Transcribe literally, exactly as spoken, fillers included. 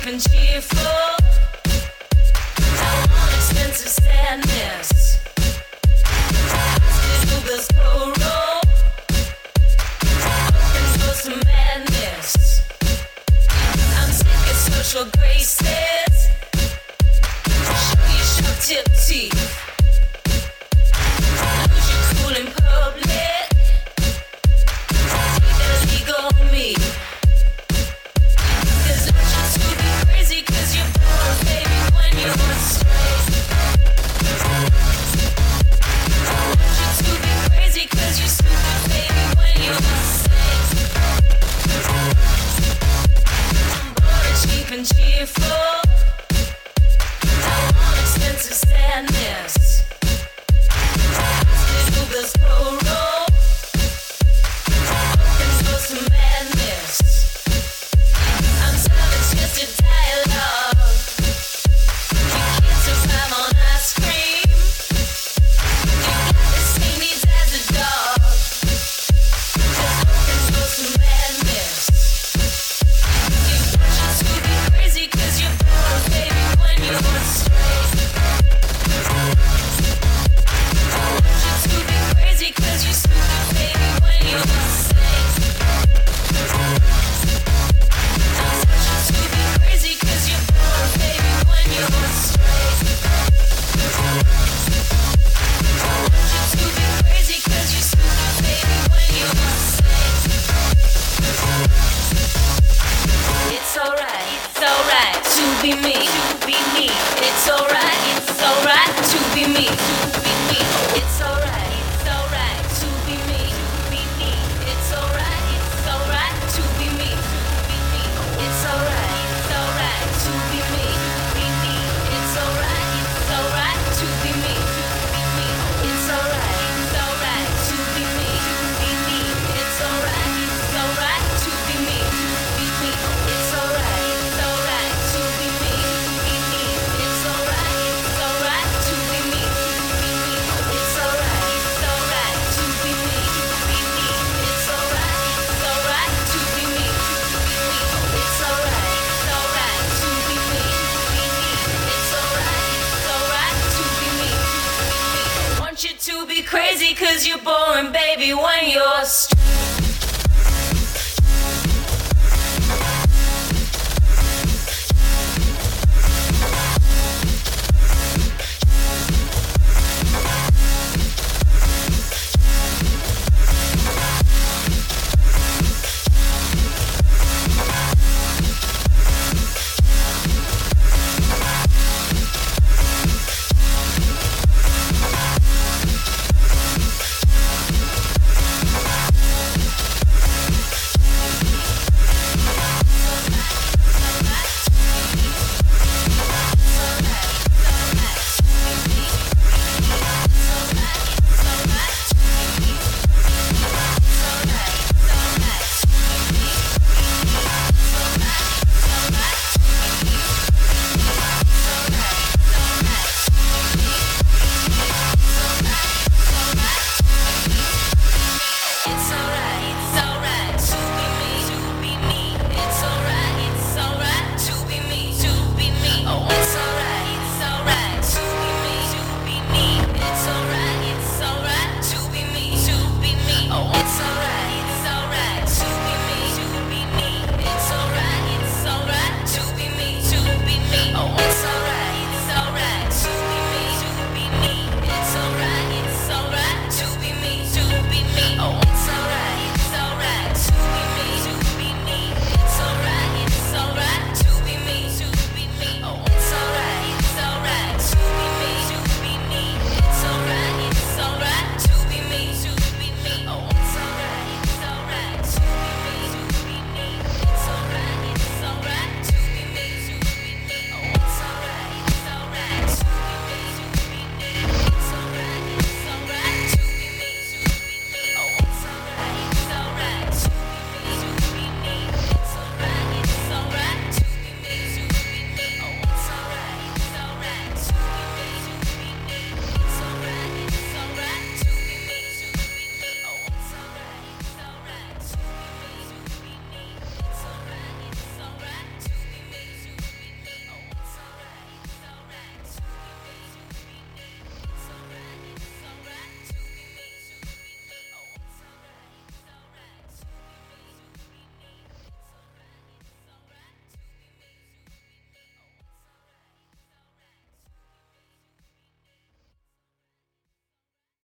cheap and cheerful. I want expensive sadness. Hospital bills co-roll. Open doors to madness. I'm sick of social graces. Show your sharp tip teeth. Lose your cool in public. Take that ego on me. Cause I want you to be crazy cause you're bored, baby, when you're straight. I want you to be crazy cause you're stupid, baby, when you're safe. I'm bored and cheap and cheerful. I want expensive sadness. Hospital bills co-roll. Open doors to madness. I'm serving twisted dialogue. You can't survive on ice cream. You got the same needs as a dog. Just open doors to madness. You want you to be crazy cause you're bored, baby, when you're straight. I want you to be crazy cause you're stupid, baby, when you're safe. I want you to be crazy cause you're bored, baby, when you're straight. I want you to be crazy cause you're stupid, baby, when you're safe. It's alright, it's alright to be me, to be me. It's alright, it's alright to be me, to be me. It's alright, it's alright to be me, to be me. It's alright, it's alright to be me, to be me. It's alright, it's alright to be me, to be me. It's alright, it's alright to be me, to be me. It's alright, it's alright to be me, to be me. It's alright, it's alright to be me, to be me. It's alright, it's alright to be me, to be me. It's alright, it's alright to be me, to be me. It's alright, it's alright to be me, to be me. It's alright, it's alright to be me, to be me. It's alright, it's alright to be me, to be me. It's alright, it's alright to be me, to be me. Want you to be crazy cause you're boring, baby, when you're straight.